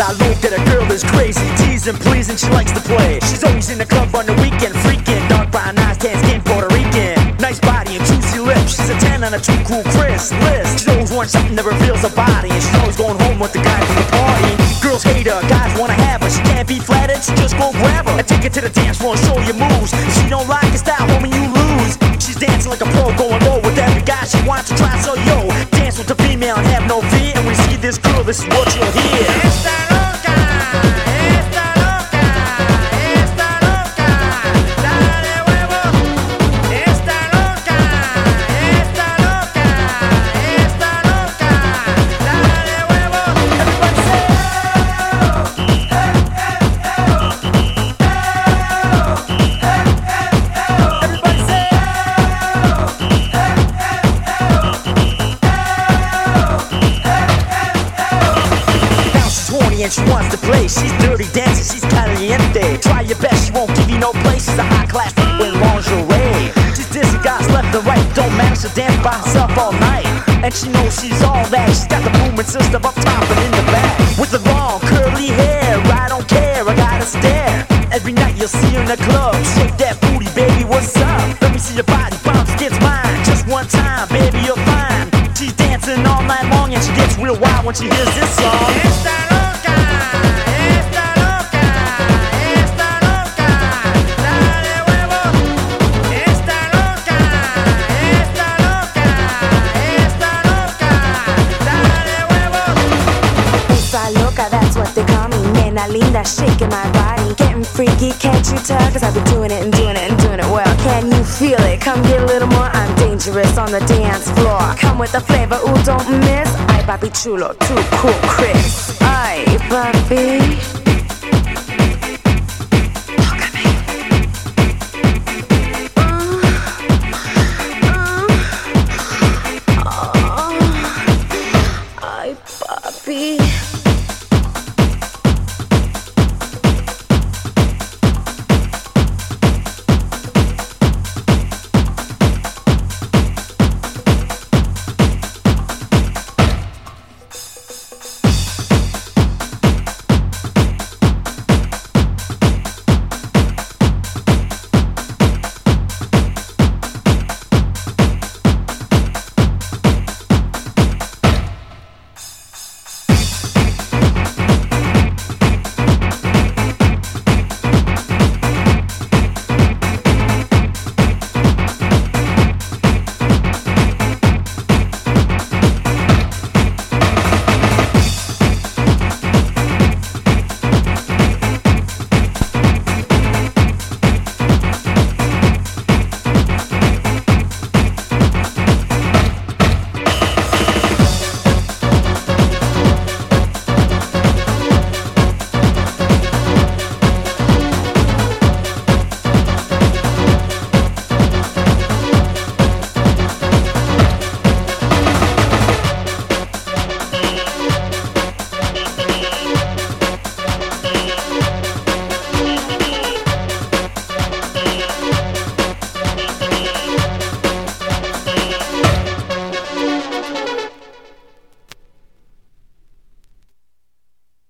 I look at a girl that's crazy, teasing, pleasing, she likes to play. She's always in the club on the weekend, freaking. Dark brown eyes, tan skin, Puerto Rican. Nice body and juicy lips. She's a 10 on a too cool Chris list. She always wants something that reveals her body, and she's always going home with the guy from the party. Girls hate her, guys wanna have her. She can't be flattered, so just go grab her and take her to the dance floor and show your moves. If she don't like your style, homie, you lose. She's dancing like a pro, going low with every guy she wants to try. So yo, dance with the female and have no fear. And when you see this girl, this is what you'll hear. Está loca, está loca, está loca, dale huevo. Está loca, está loca, está loca, dale huevo. Everybody say, everybody say, now she's horny and she wants to play. She's dirty dancing, she's caliente. Try your best, she won't give you no place. She's a high class with lingerie. She's dissing guys left and right. Don't manage to dance by herself all night. And she knows she's all that. She's got the booming system up top and in the back. With the long curly hair, I don't care, I gotta stare. Every night you'll see her in the club. Shake that booty, baby, what's up? Let me see your body bounce against mine. Just one time, baby, you're fine. She's dancing all night long and she gets real wild when she hears this song. Está loca, está loca, está loca, dale huevo. Está loca, está loca, está loca, dale huevo. Esa loca, that's what they call me. Nena linda, shaking my body. Getting freaky, can't you tell? Cause I've been doing it and doing it and doing it well. Can you feel it? Come get a little more. I'm dangerous on the dance floor. Come with the flavor, ooh, don't miss. Ay, papi chulo, too cool, Chris. Ay.